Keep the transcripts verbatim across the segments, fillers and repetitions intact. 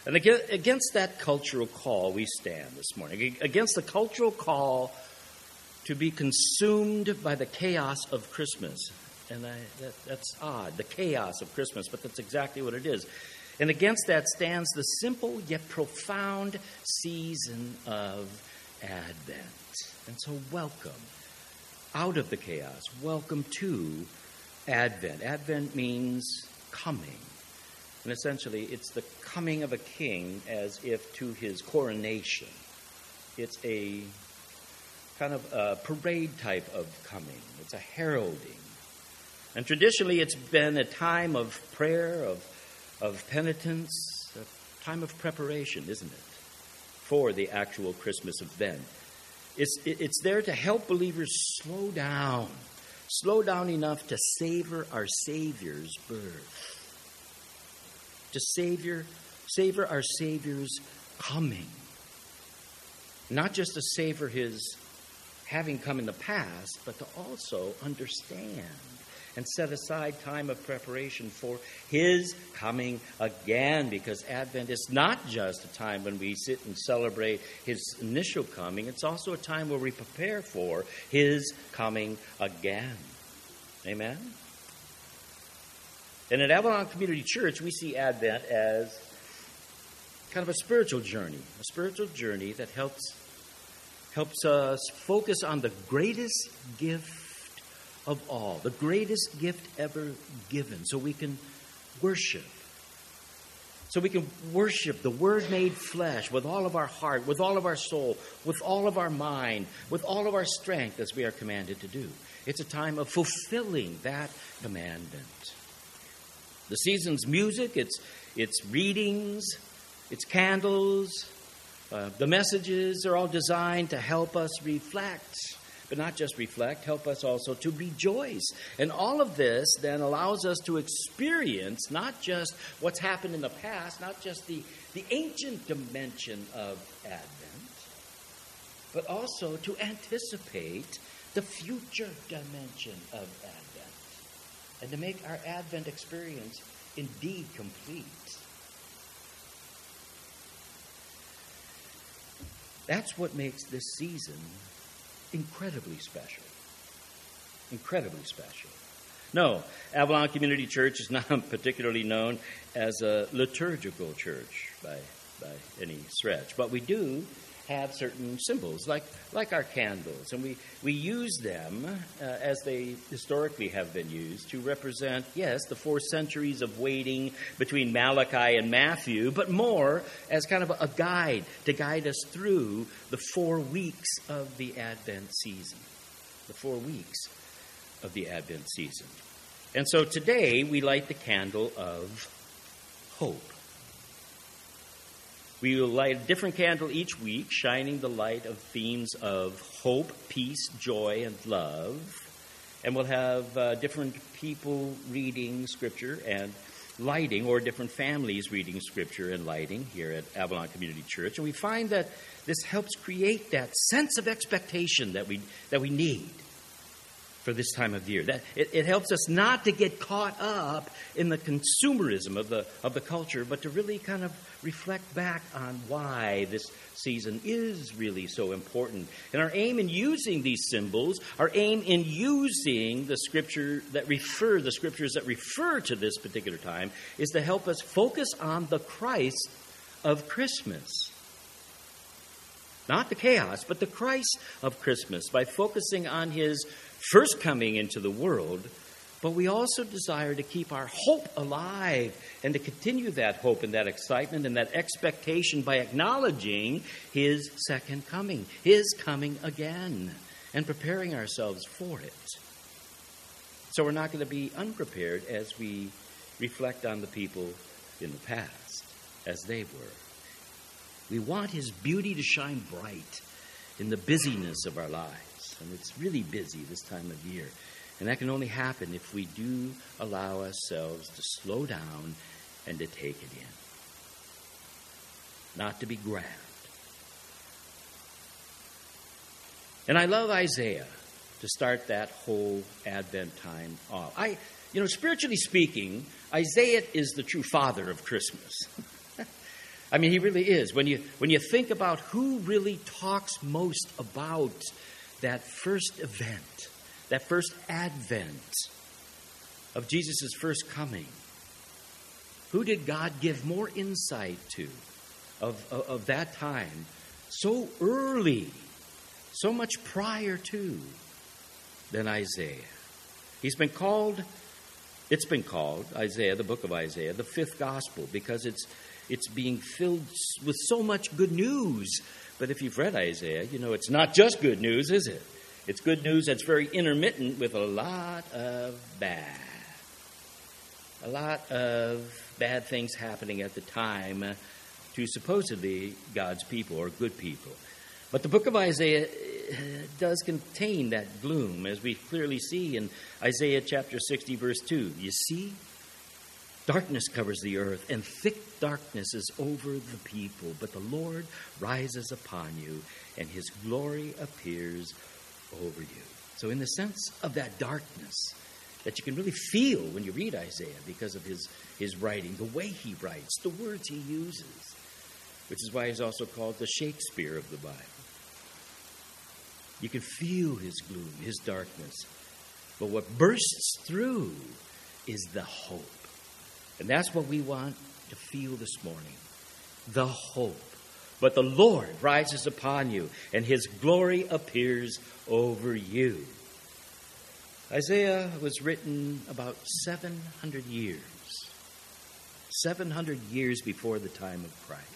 And against that cultural call we stand this morning, against the cultural call to be consumed by the chaos of Christmas. And I, that, that's odd, the chaos of Christmas, but that's exactly what it is. And against that stands the simple yet profound season of Advent. And so welcome out of the chaos. Welcome to Advent. Advent means coming. And essentially, it's the coming of a king as if to his coronation. It's a kind of a parade type of coming. It's a heralding. And traditionally, it's been a time of prayer, of, of penitence, a time of preparation, isn't it, for the actual Christmas event. It's, it's there to help believers slow down, slow down enough to savor our Savior's birth. To savor, savor our Savior's coming. Not just to savor his having come in the past, but to also understand and set aside time of preparation for his coming again. Because Advent is not just a time when we sit and celebrate his initial coming. It's also a time where we prepare for his coming again. Amen? And at Avalon Community Church, we see Advent as kind of a spiritual journey, a spiritual journey that helps helps us focus on the greatest gift of all, the greatest gift ever given, so we can worship. So we can worship the Word made flesh with all of our heart, with all of our soul, with all of our mind, with all of our strength, as we are commanded to do. It's a time of fulfilling that commandment. The season's music, its its readings, its candles, uh, the messages are all designed to help us reflect, but not just reflect, help us also to rejoice. And all of this then allows us to experience not just what's happened in the past, not just the, the ancient dimension of Advent, but also to anticipate the future dimension of Advent. And to make our Advent experience indeed complete. That's what makes this season incredibly special. Incredibly special. No, Avalon Community Church is not particularly known as a liturgical church by, by any stretch. But we do have certain symbols, like like our candles. And we, we use them uh, as they historically have been used to represent, yes, the four centuries of waiting between Malachi and Matthew, but more as kind of a guide to guide us through the four weeks of the Advent season. The four weeks of the Advent season. And so today we light the candle of hope. We will light a different candle each week, shining the light of themes of hope, peace, joy, and love. And we'll have uh, different people reading Scripture and lighting, or different families reading Scripture and lighting here at Avalon Community Church. And we find that this helps create that sense of expectation that we that we need for this time of year. That it, it helps us not to get caught up in the consumerism of the of the culture, but to really kind of reflect back on why this season is really so important. And our aim in using these symbols, our aim in using the scripture that refer the scriptures that refer to this particular time, is to help us focus on the Christ of Christmas. Not the chaos, but the Christ of Christmas, by focusing on his first coming into the world. But we also desire to keep our hope alive and to continue that hope and that excitement and that expectation by acknowledging his second coming, his coming again, and preparing ourselves for it. So we're not going to be unprepared as we reflect on the people in the past as they were. We want his beauty to shine bright in the busyness of our lives. And it's really busy this time of year. And that can only happen if we do allow ourselves to slow down and to take it in. Not to be grabbed. And I love Isaiah to start that whole Advent time off. I, you know, spiritually speaking, Isaiah is the true father of Christmas. I mean, he really is. When you when you think about who really talks most about that first event, that first advent of Jesus' first coming, who did God give more insight to of, of, of that time so early, so much prior to, than Isaiah? He's been called, it's been called, Isaiah, the book of Isaiah, the fifth gospel, because it's it's being filled with so much good news. But if you've read Isaiah, you know it's not just good news, is it? It's good news that's very intermittent with a lot of bad. A lot of bad things happening at the time to supposedly God's people or good people. But the book of Isaiah does contain that gloom, as we clearly see in Isaiah chapter sixty, verse two. You see, darkness covers the earth, and thick darkness is over the people. But the Lord rises upon you, and his glory appears over you. So in the sense of that darkness that you can really feel when you read Isaiah because of his, his writing, the way he writes, the words he uses, which is why he's also called the Shakespeare of the Bible. You can feel his gloom, his darkness. But what bursts through is the hope. And that's what we want to feel this morning. The hope. But the Lord rises upon you, and his glory appears over you. Isaiah was written about seven hundred years. seven hundred years before the time of Christ.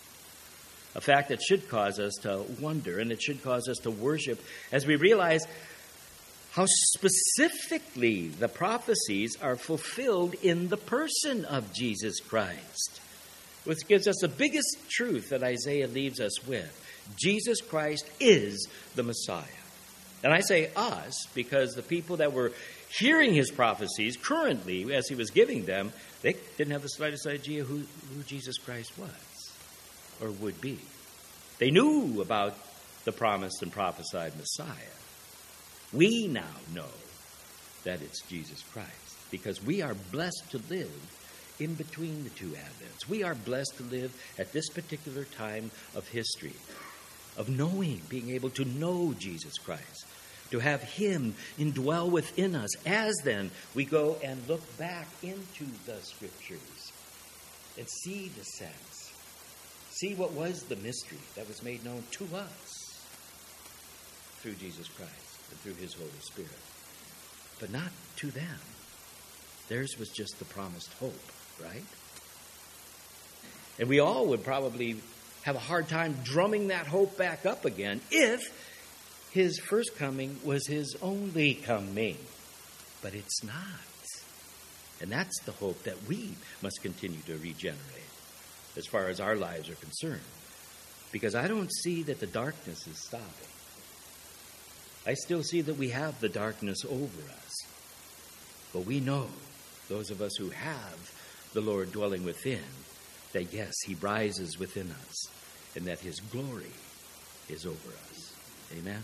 A fact that should cause us to wonder, and it should cause us to worship as we realize how specifically the prophecies are fulfilled in the person of Jesus Christ, which gives us the biggest truth that Isaiah leaves us with. Jesus Christ is the Messiah. And I say us because the people that were hearing his prophecies currently as he was giving them, they didn't have the slightest idea who, who Jesus Christ was or would be. They knew about the promised and prophesied Messiah. We now know that it's Jesus Christ because we are blessed to live in between the two advents. We are blessed to live at this particular time of history, of knowing, being able to know Jesus Christ, to have him indwell within us as then we go and look back into the Scriptures and see the sense, see what was the mystery that was made known to us through Jesus Christ and through his Holy Spirit, but not to them. Theirs was just the promised hope, right? And we all would probably have a hard time drumming that hope back up again if his first coming was his only coming. But it's not. And that's the hope that we must continue to regenerate as far as our lives are concerned. Because I don't see that the darkness is stopping. I still see that we have the darkness over us. But we know, those of us who have the Lord dwelling within, that yes, he rises within us, and that his glory is over us. Amen?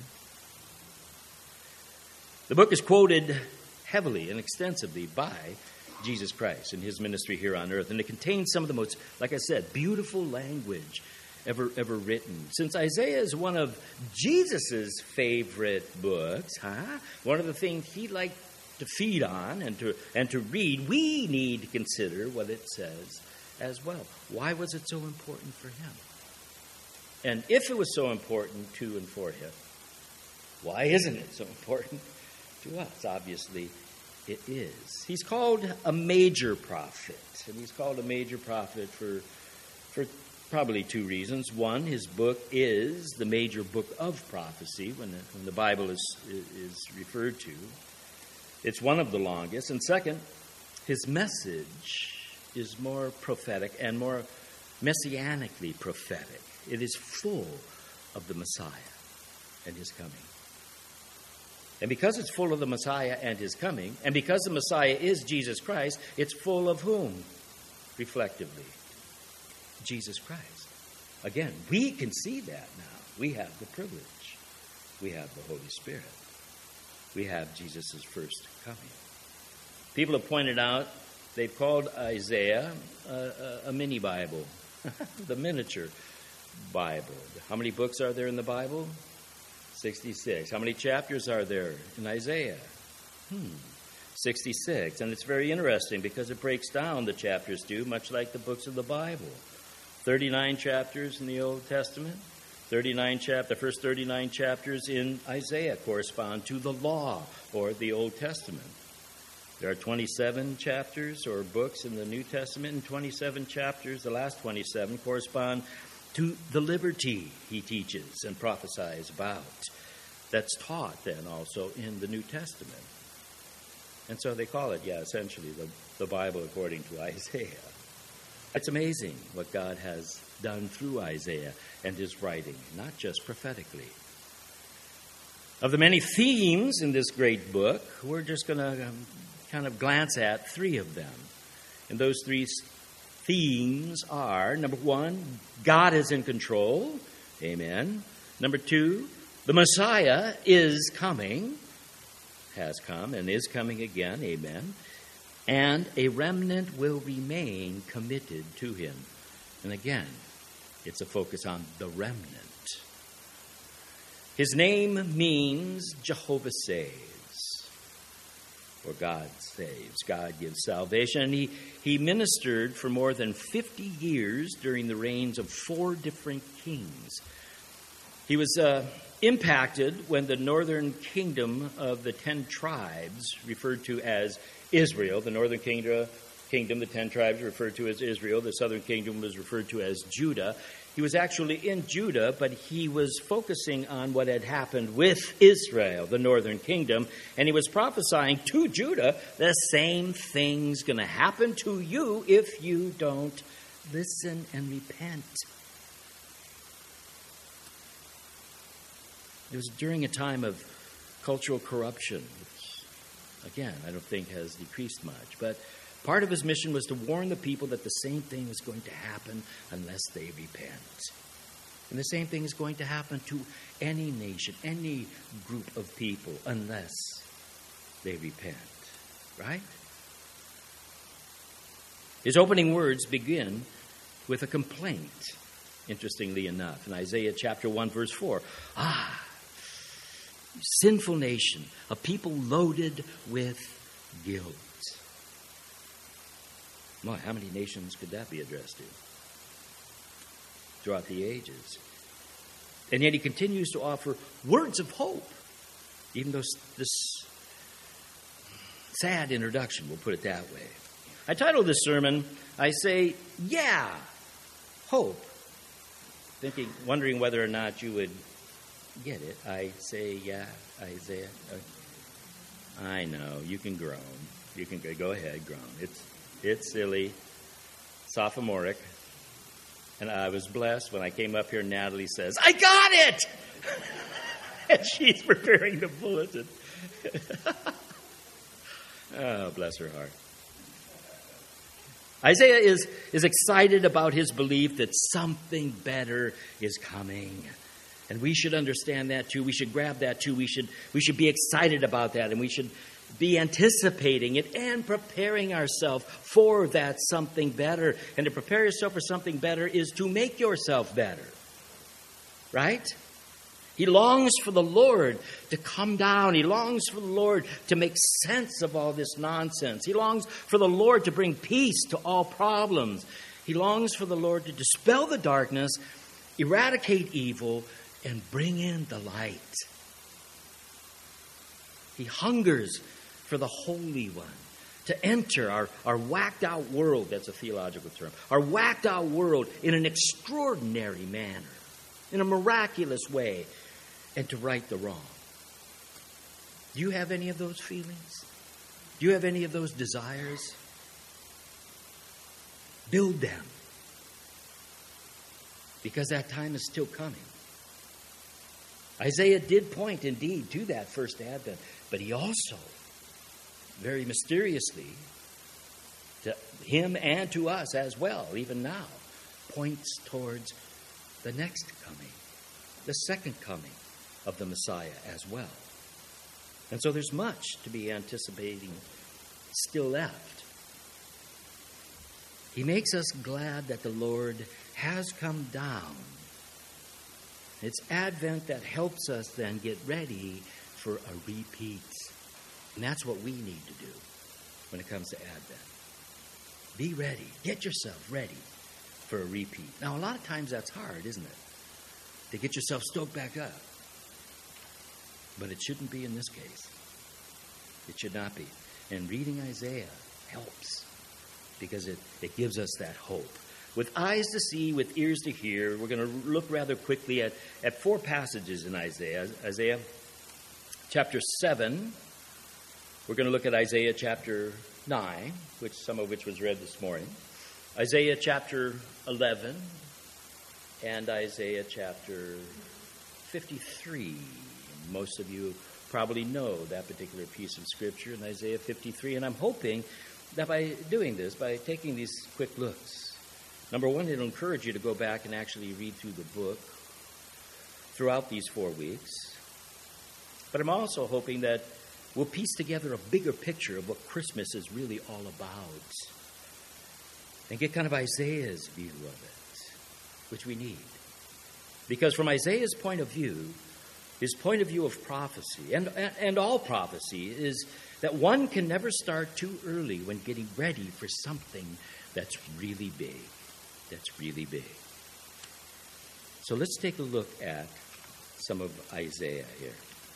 The book is quoted heavily and extensively by Jesus Christ in his ministry here on earth, and it contains some of the most, like I said, beautiful language ever ever written. Since Isaiah is one of Jesus' favorite books, huh? One of the things he liked to feed on and to and to read, we need to consider what it says as well. Why was it so important for him? And if it was so important to and for him, why isn't it so important to us? Obviously, it is. He's called a major prophet, and he's called a major prophet for for probably two reasons. One, his book is the major book of prophecy when the, when the Bible is is referred to. It's one of the longest. And second, his message is more prophetic and more messianically prophetic. It is full of the Messiah and his coming. And because it's full of the Messiah and his coming, and because the Messiah is Jesus Christ, it's full of whom? Reflectively, Jesus Christ. Again, we can see that now. We have the privilege. We have the Holy Spirit. We have Jesus' first coming. People have pointed out, they've called Isaiah a, a, a mini Bible. the miniature Bible. How many books are there in the Bible? sixty-six. How many chapters are there in Isaiah? Hmm. sixty-six. And it's very interesting because it breaks down, the chapters do, much like the books of the Bible. thirty-nine chapters in the Old Testament. thirty-nine chap- the first thirty-nine chapters in Isaiah correspond to the law or the Old Testament. There are twenty-seven chapters or books in the New Testament, and twenty-seven chapters, the last twenty-seven, correspond to the liberty he teaches and prophesies about. That's taught then also in the New Testament. And so they call it, yeah, essentially the, the Bible according to Isaiah. It's amazing what God has done through Isaiah and his writing, not just prophetically. Of the many themes in this great book, we're just going to um, kind of glance at three of them. And those three themes are, number one, God is in control. Amen. Number two, the Messiah is coming, has come and is coming again. Amen. And a remnant will remain committed to him. And again, it's a focus on the remnant. His name means Jehovah saves, or God saves. God gives salvation. And he, he ministered for more than fifty years during the reigns of four different kings. He was uh, impacted when the northern kingdom of the ten tribes, referred to as Israel, the northern kingdom, kingdom, the ten tribes referred to as Israel, the southern kingdom was referred to as Judah. He was actually in Judah, but he was focusing on what had happened with Israel, the northern kingdom, and he was prophesying to Judah, the same thing's going to happen to you if you don't listen and repent. It was during a time of cultural corruption, which, again, I don't think has decreased much, but part of his mission was to warn the people that the same thing was going to happen unless they repent. And the same thing is going to happen to any nation, any group of people, unless they repent. Right? His opening words begin with a complaint, interestingly enough, in Isaiah chapter one, verse four. Ah, sinful nation, a people loaded with guilt. Well, how many nations could that be addressed to throughout the ages? And yet he continues to offer words of hope, even though this sad introduction, we'll put it that way. I titled this sermon, I say, yeah, hope. Thinking, wondering whether or not you would get it. I say, yeah, Isaiah. I know, you can groan. You can go ahead, groan. It's It's silly, sophomoric, and I was blessed when I came up here and Natalie says, I got it! And she's preparing the bulletin. Oh, bless her heart. Isaiah is, is excited about his belief that something better is coming. And we should understand that too. We should grab that too. We should, we should be excited about that, and we should be anticipating it and preparing ourselves for that something better. And to prepare yourself for something better is to make yourself better. Right? He longs for the Lord to come down. He longs for the Lord to make sense of all this nonsense. He longs for the Lord to bring peace to all problems. He longs for the Lord to dispel the darkness, eradicate evil, and bring in the light. He hungers for the Holy One to enter our, our whacked-out world, that's a theological term, our whacked-out world in an extraordinary manner, in a miraculous way, and to right the wrong. Do you have any of those feelings? Do you have any of those desires? Build them, because that time is still coming. Isaiah did point, indeed, to that first advent, but he also, very mysteriously, to him and to us as well, even now, points towards the next coming, the second coming of the Messiah as well. And so there's much to be anticipating still left. He makes us glad that the Lord has come down. It's Advent that helps us then get ready for a repeat. And that's what we need to do when it comes to Advent. Be ready. Get yourself ready for a repeat. Now, a lot of times that's hard, isn't it? To get yourself stoked back up. But it shouldn't be in this case. It should not be. And reading Isaiah helps because it, it gives us that hope. With eyes to see, with ears to hear, we're going to look rather quickly at, at four passages in Isaiah. Isaiah chapter seven. We're going to look at Isaiah chapter nine, which some of which was read this morning. Isaiah chapter eleven and Isaiah chapter fifty-three. Most of you probably know that particular piece of scripture in Isaiah fifty-three, and I'm hoping that by doing this, by taking these quick looks, number one, it'll encourage you to go back and actually read through the book throughout these four weeks. But I'm also hoping that we'll piece together a bigger picture of what Christmas is really all about and get kind of Isaiah's view of it, which we need. Because from Isaiah's point of view, his point of view of prophecy, and, and all prophecy, is that one can never start too early when getting ready for something that's really big, that's really big. So let's take a look at some of Isaiah here.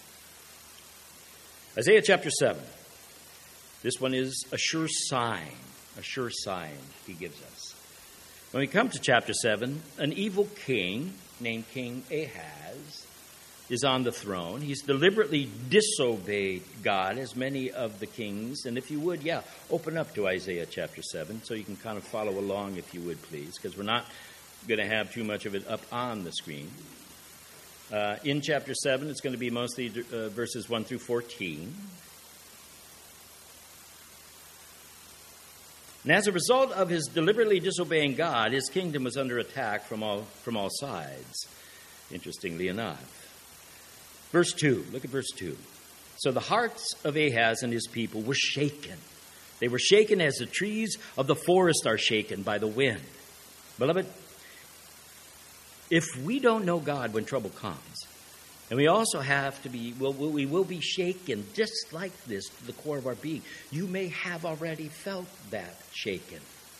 Isaiah chapter seven. This one is a sure sign, a sure sign he gives us. When we come to chapter seven, an evil king named King Ahaz is on the throne. He's deliberately disobeyed God, as many of the kings. And if you would, yeah, open up to Isaiah chapter seven so you can kind of follow along, if you would, please, because we're not going to have too much of it up on the screen. Uh, in chapter seven, it's going to be mostly uh, verses one through fourteen. And as a result of his deliberately disobeying God, his kingdom was under attack from all from all sides, interestingly enough. Verse two, look at verse two. So the hearts of Ahaz and his people were shaken. They were shaken as the trees of the forest are shaken by the wind. Beloved, if we don't know God when trouble comes, and we also have to be, well, we will be shaken just like this to the core of our being. You may have already felt that shaken.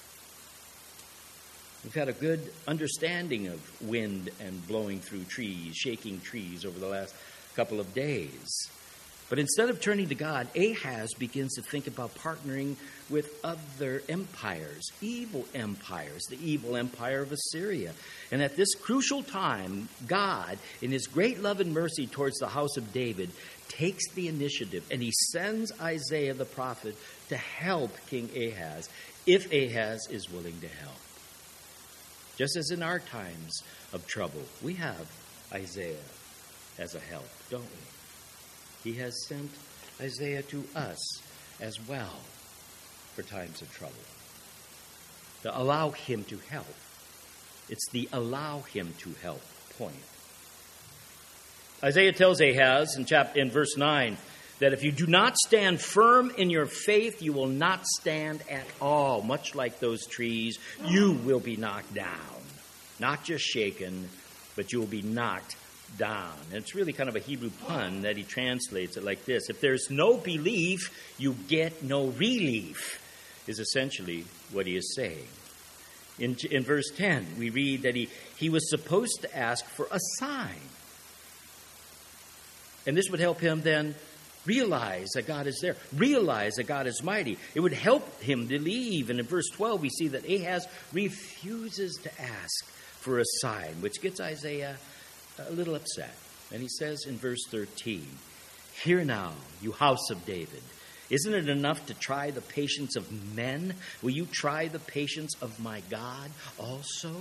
We've had a good understanding of wind and blowing through trees, shaking trees over the last couple of days. But instead of turning to God, Ahaz begins to think about partnering with other empires, evil empires, the evil empire of Assyria. And at this crucial time, God, in his great love and mercy towards the house of David, takes the initiative and he sends Isaiah the prophet to help King Ahaz, if Ahaz is willing to help. Just as in our times of trouble, we have Isaiah as a help, don't we? He has sent Isaiah to us as well for times of trouble. To allow him to help. It's the allow him to help point. Isaiah tells Ahaz in, chapter, in verse nine that if you do not stand firm in your faith, you will not stand at all. Much like those trees, you will be knocked down. Not just shaken, but you will be knocked down. And it's really kind of a Hebrew pun that he translates it like this. If there's no belief, you get no relief, is essentially what he is saying. In, in verse ten, we read that he, he was supposed to ask for a sign. And this would help him then realize that God is there. Realize that God is mighty. It would help him believe. And in verse twelve, we see that Ahaz refuses to ask for a sign, which gets Isaiah a little upset. And he says in verse thirteen, "Hear now, you house of David. Isn't it enough to try the patience of men? Will you try the patience of my God also?"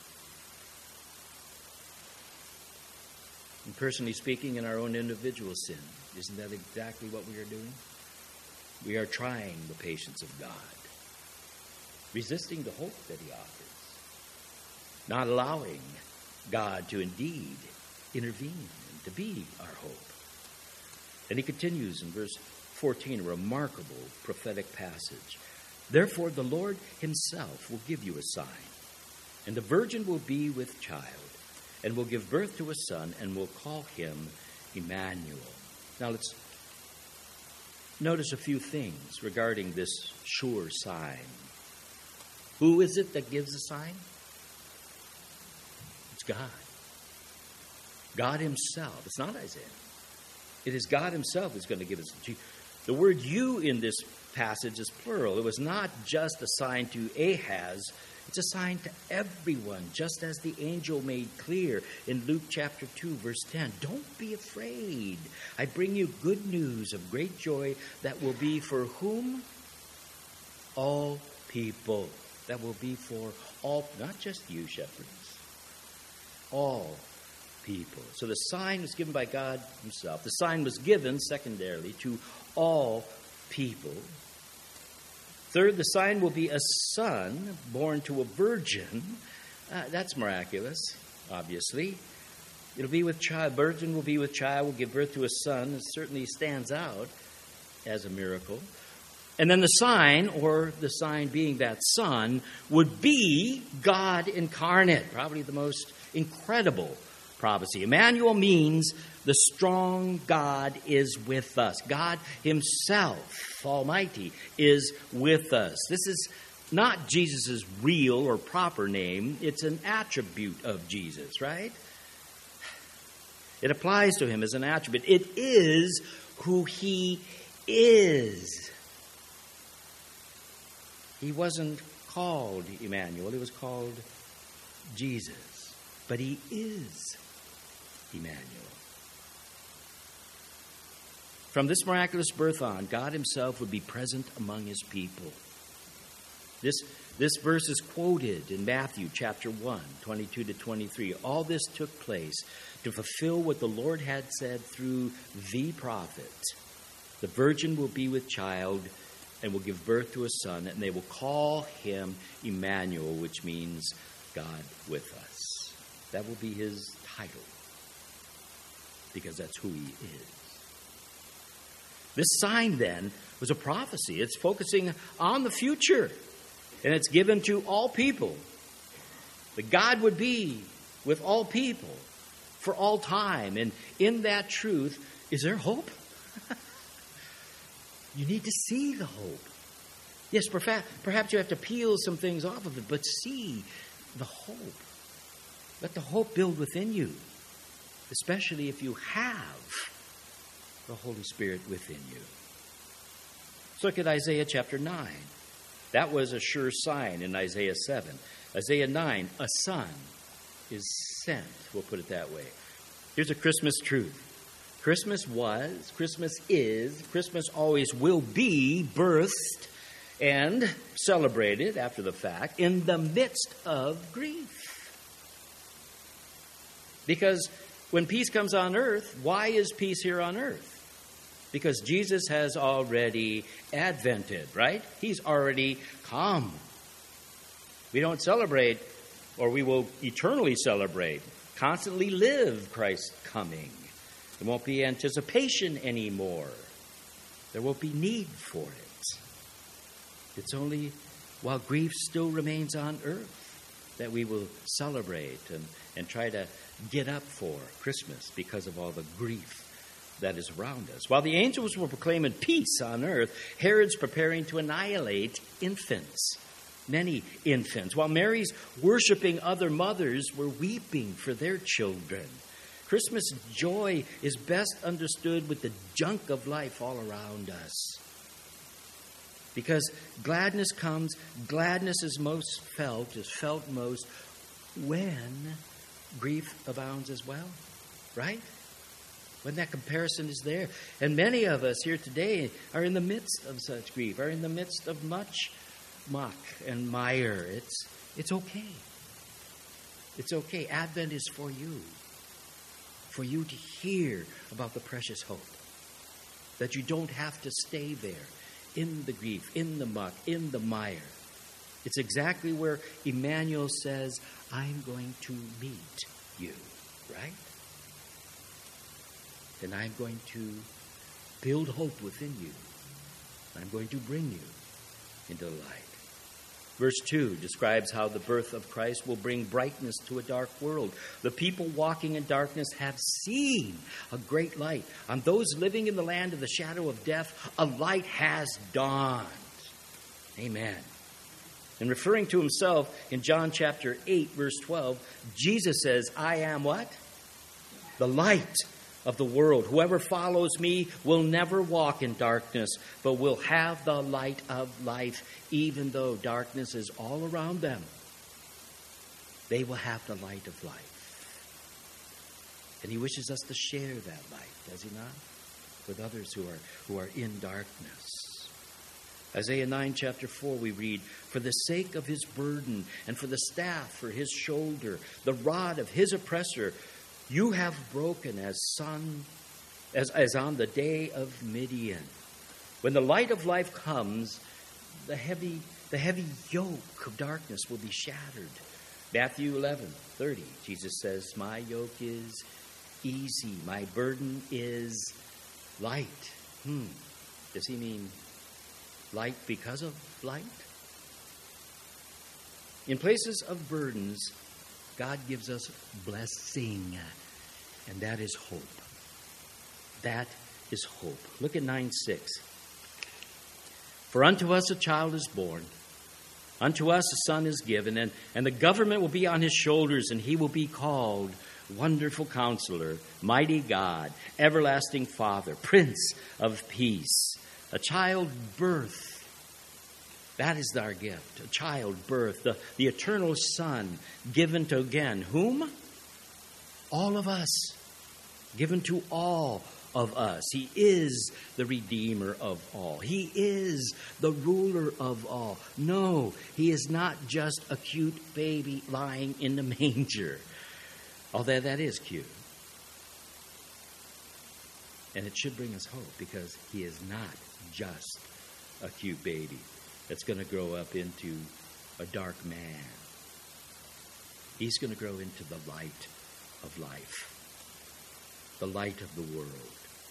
And personally speaking, in our own individual sin, isn't that exactly what we are doing? We are trying the patience of God, resisting the hope that he offers, not allowing God to indeed intervene and to be our hope. And he continues in verse fourteen, a remarkable prophetic passage. Therefore, the Lord himself will give you a sign, and the virgin will be with child, and will give birth to a son, and will call him Emmanuel. Now let's notice a few things regarding this sure sign. Who is it that gives the sign? It's God. God himself. It's not Isaiah. It is God himself who's going to give us. The word you in this passage is plural. It was not just a sign to Ahaz. It's a sign to everyone, just as the angel made clear in Luke chapter two, verse ten. Don't be afraid. I bring you good news of great joy that will be for whom? All people. That will be for all, not just you, shepherds. All people. So the sign was given by God himself. The sign was given, secondarily, to all people. Third, the sign will be a son born to a virgin. Uh, that's miraculous, obviously. It'll be with child. Virgin will be with child, will give birth to a son. It certainly stands out as a miracle. And then the sign, or the sign being that son, would be God incarnate. Probably the most incredible prophecy. Emmanuel means the strong God is with us. God himself, Almighty, is with us. This is not Jesus' real or proper name. It's an attribute of Jesus, right? It applies to him as an attribute. It is who he is. He wasn't called Emmanuel. He was called Jesus. But he is Emmanuel. From this miraculous birth on, God himself would be present among his people. This, this verse is quoted in Matthew chapter one, twenty-two to twenty-three. All this took place to fulfill what the Lord had said through the prophet. The virgin will be with child and will give birth to a son, and they will call him Emmanuel, which means God with us. That will be his title, because that's who he is. This sign, then, was a prophecy. It's focusing on the future, and it's given to all people. That God would be with all people for all time, and in that truth, is there hope? You need to see the hope. Yes, perhaps you have to peel some things off of it, but see the hope. Let the hope build within you, especially if you have the Holy Spirit within you. Let's look at Isaiah chapter nine. That was a sure sign in Isaiah seven. Isaiah nine, a son is sent. We'll put it that way. Here's a Christmas truth. Christmas was, Christmas is, Christmas always will be birthed and celebrated after the fact in the midst of grief. Because when peace comes on earth, why is peace here on earth? Because Jesus has already advented, right? He's already come. We don't celebrate, or we will eternally celebrate, constantly live Christ's coming. There won't be anticipation anymore. There won't be need for it. It's only while grief still remains on earth that we will celebrate and, and try to get up for Christmas because of all the grief that is around us. While the angels were proclaiming peace on earth, Herod's preparing to annihilate infants, many infants, while Mary's worshiping other mothers were weeping for their children. Christmas joy is best understood with the junk of life all around us. Because gladness comes, gladness is most felt, is felt most when grief abounds as well, right? When that comparison is there. And many of us here today are in the midst of such grief, are in the midst of much muck and mire. It's, it's okay. It's okay. Advent is for you. For you to hear about the precious hope. That you don't have to stay there in the grief, in the muck, in the mire. It's exactly where Emmanuel says, I'm going to meet you, right? And I'm going to build hope within you. I'm going to bring you into the light. Verse two describes how the birth of Christ will bring brightness to a dark world. The people walking in darkness have seen a great light. On those living in the land of the shadow of death, a light has dawned. Amen. And referring to himself in John chapter eight, verse twelve, Jesus says, I am what? The light of the world. Whoever follows me will never walk in darkness, but will have the light of life. Even though darkness is all around them, they will have the light of life. And he wishes us to share that light, does he not? With others who are, who are in darkness. Isaiah nine, chapter four, we read, for the sake of his burden and for the staff for his shoulder, the rod of his oppressor, you have broken as sun, as, as on the day of Midian. When the light of life comes, the heavy, the heavy yoke of darkness will be shattered. Matthew eleven, thirty, Jesus says, my yoke is easy, my burden is light. Hmm. Does he mean light because of light? In places of burdens, God gives us blessing, and that is hope. That is hope. Look at nine six. For unto us a child is born, unto us a son is given, and, and the government will be on his shoulders, and he will be called Wonderful Counselor, Mighty God, Everlasting Father, Prince of Peace. A child birth, that is our gift, a child birth, the, the eternal Son given to, again, whom? All of us, given to all of us. He is the Redeemer of all. He is the ruler of all. No, he is not just a cute baby lying in the manger, although that is cute. And it should bring us hope, because he is not just a cute baby that's going to grow up into a dark man. He's going to grow into the light of life, the light of the world.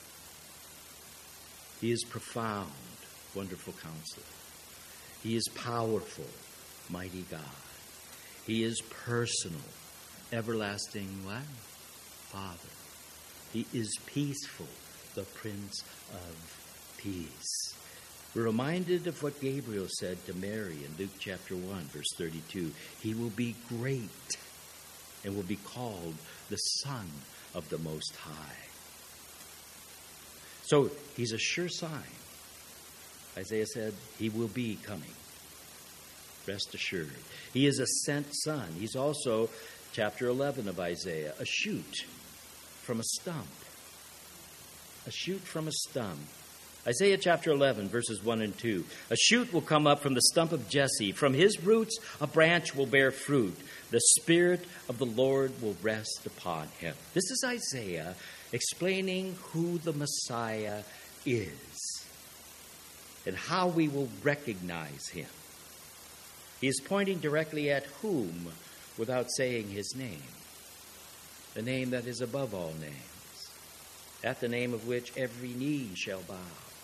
He is profound, Wonderful Counselor. He is powerful, Mighty God. He is personal, Everlasting what? Father. He is peaceful, the Prince of Peace. We're reminded of what Gabriel said to Mary in Luke chapter one, verse thirty-two. He will be great and will be called the Son of the Most High. So he's a sure sign. Isaiah said he will be coming. Rest assured. He is a sent son. He's also, chapter eleven of Isaiah, a shoot from a stump. A shoot from a stump. Isaiah chapter eleven, verses one and two. A shoot will come up from the stump of Jesse. From his roots a branch will bear fruit. The Spirit of the Lord will rest upon him. This is Isaiah explaining who the Messiah is and how we will recognize him. He is pointing directly at whom without saying his name. The name that is above all names, at the name of which every knee shall bow.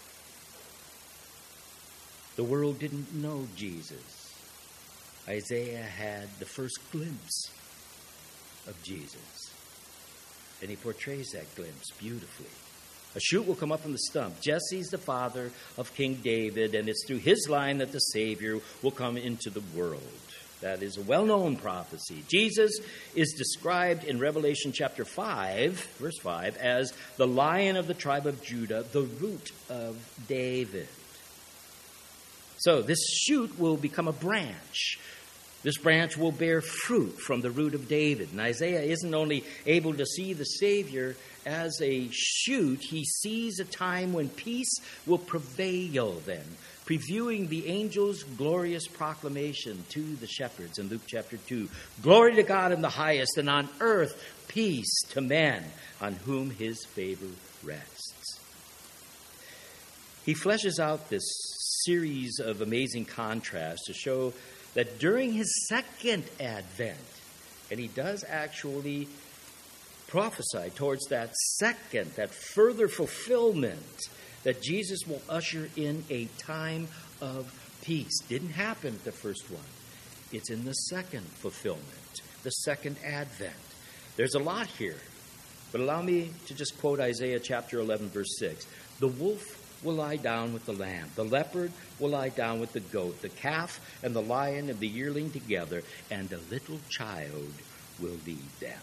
The world didn't know Jesus. Isaiah had the first glimpse of Jesus. And he portrays that glimpse beautifully. A shoot will come up from the stump. Jesse's the father of King David, and it's through his line that the Savior will come into the world. That is a well-known prophecy. Jesus is described in Revelation chapter five, verse five, as the Lion of the tribe of Judah, the root of David. So this shoot will become a branch. This branch will bear fruit from the root of David. And Isaiah isn't only able to see the Savior as a shoot, he sees a time when peace will prevail then, previewing the angel's glorious proclamation to the shepherds in Luke chapter two. Glory to God in the highest, and on earth peace to men on whom his favor rests. He fleshes out this series of amazing contrasts to show that during his second advent, and he does actually prophesy towards that second, that further fulfillment, that Jesus will usher in a time of peace didn't happen at the first one. It's in the second fulfillment, the second advent. There's a lot here, but allow me to just quote Isaiah chapter eleven, verse six. The wolf will lie down with the lamb. The leopard will lie down with the goat. The calf and the lion and the yearling together, and a little child will lead them.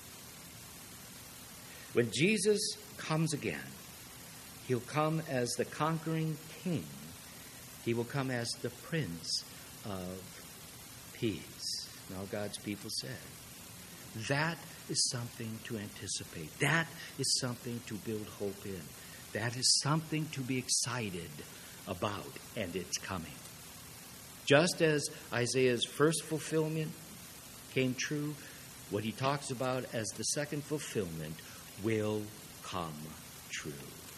When Jesus comes again, he'll come as the conquering king. He will come as the Prince of Peace. And all God's people said, that is something to anticipate. That is something to build hope in. That is something to be excited about, and it's coming. Just as Isaiah's first fulfillment came true, what he talks about as the second fulfillment will come true.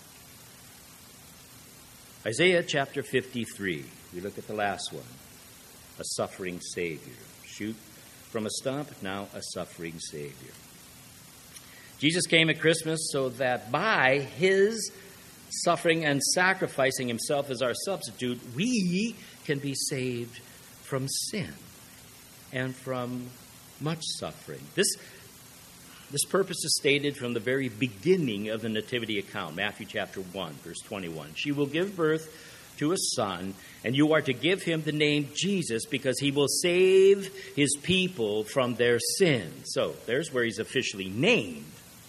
Isaiah chapter fifty-three, we look at the last one, a suffering Savior. Shoot from a stump, now a suffering Savior. Jesus came at Christmas so that by his suffering and sacrificing himself as our substitute, we can be saved from sin and from much suffering. This, this purpose is stated from the very beginning of the Nativity account, Matthew chapter one, verse twenty-one. She will give birth to a son, and you are to give him the name Jesus because he will save his people from their sins. So there's where he's officially named.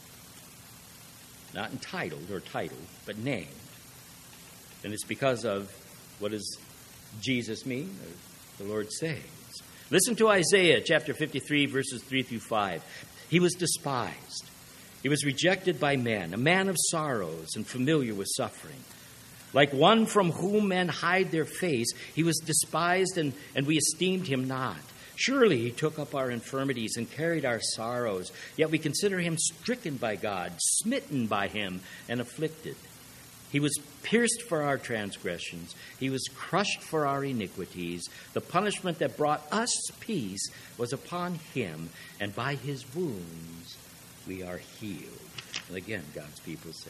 Not entitled or titled, but named. And it's because of, what does Jesus mean? The Lord saves. Listen to Isaiah chapter fifty-three, verses three through five. He was despised. He was rejected by men, a man of sorrows and familiar with suffering. Like one from whom men hide their face, he was despised, and, and we esteemed him not. Surely he took up our infirmities and carried our sorrows, yet we consider him stricken by God, smitten by him, and afflicted. He was pierced for our transgressions. He was crushed for our iniquities. The punishment that brought us peace was upon him, and by his wounds we are healed. And again, God's people say.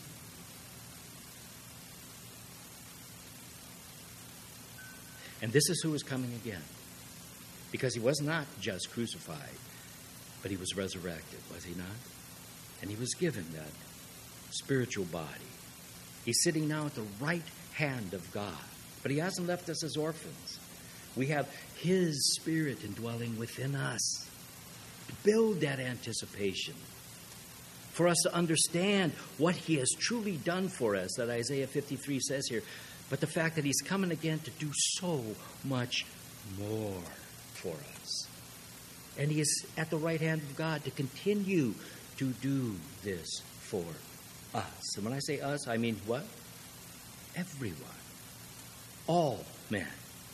And this is who is coming again. Because he was not just crucified, but he was resurrected, was he not? And he was given that spiritual body. He's sitting now at the right hand of God. But he hasn't left us as orphans. We have his Spirit indwelling within us. Build that anticipation. For us to understand what he has truly done for us, that Isaiah fifty-three says here. But the fact that he's coming again to do so much more for us. And he is at the right hand of God to continue to do this for us. And when I say us, I mean what? Everyone. All men.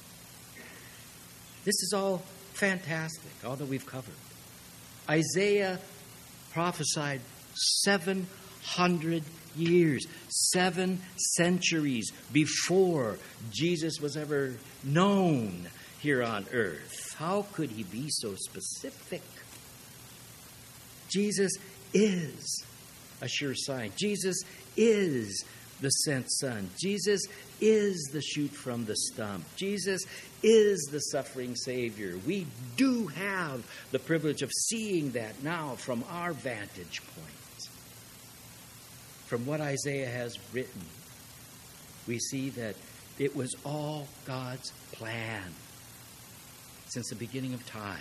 This is all fantastic, all that we've covered. Isaiah prophesied seven hundred years, seven centuries before Jesus was ever known here on earth. How could he be so specific? Jesus is a sure sign. Jesus is the sent Son. Jesus is the shoot from the stump. Jesus is the suffering Savior. We do have the privilege of seeing that now from our vantage point. From what Isaiah has written, we see that it was all God's plan since the beginning of time.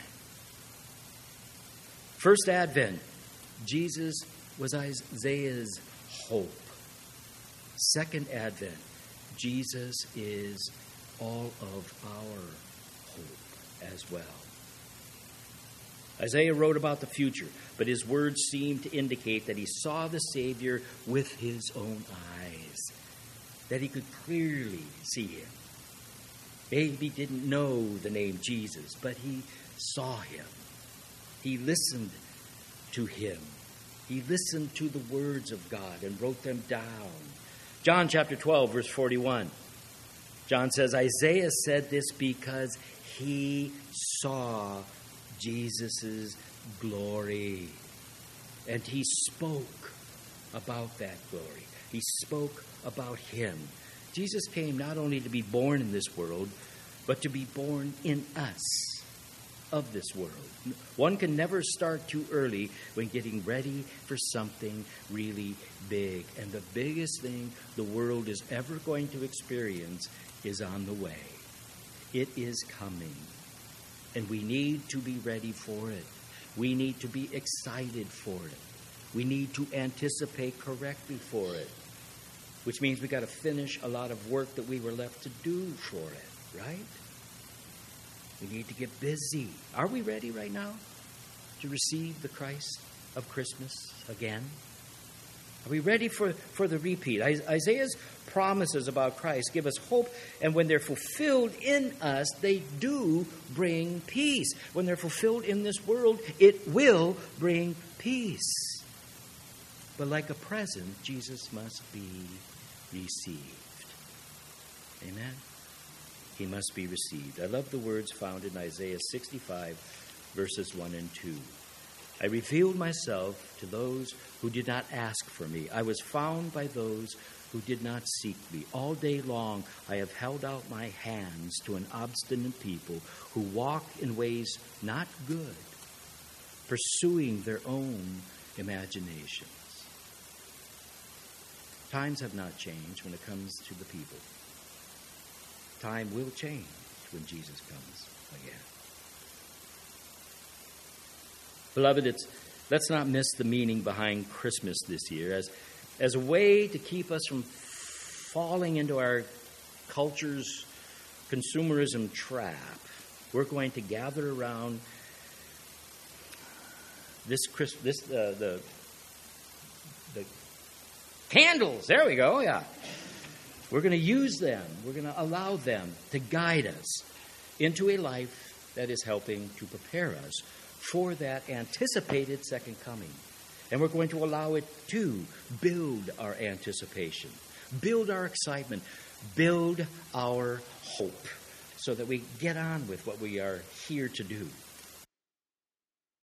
First Advent, Jesus was Isaiah's hope. Second Advent, Jesus is all of our hope as well. Isaiah wrote about the future, but his words seem to indicate that he saw the Savior with his own eyes, that he could clearly see him. Maybe didn't know the name Jesus, but he saw him. He listened to him. He listened to the words of God and wrote them down. John chapter twelve, verse forty-one. John says, Isaiah said this because he saw Jesus' glory. And he spoke about that glory. He spoke about him. Jesus came not only to be born in this world, but to be born in us of this world. One can never start too early when getting ready for something really big. And the biggest thing the world is ever going to experience is on the way. It is coming. And we need to be ready for it. We need to be excited for it. We need to anticipate correctly for it. Which means we got to finish a lot of work that we were left to do for it, right? We need to get busy. Are we ready right now to receive the Christ of Christmas again? Are we ready for, for the repeat? Isaiah's promises about Christ give us hope, and when they're fulfilled in us, they do bring peace. When they're fulfilled in this world, it will bring peace. But like a present, Jesus must be received. Amen? He must be received. I love the words found in Isaiah sixty-five, verses one and two. I revealed myself to those who did not ask for me. I was found by those who did not seek me. All day long I have held out my hands to an obstinate people who walk in ways not good, pursuing their own imaginations. Times have not changed when it comes to the people. Time will change when Jesus comes again. Beloved, it's, let's not miss the meaning behind Christmas this year. As, as a way to keep us from falling into our culture's consumerism trap, we're going to gather around this Christ, this uh, the the candles. There we go. Yeah, we're going to use them. We're going to allow them to guide us into a life that is helping to prepare us for that anticipated second coming. And we're going to allow it to build our anticipation, build our excitement, build our hope, so that we get on with what we are here to do.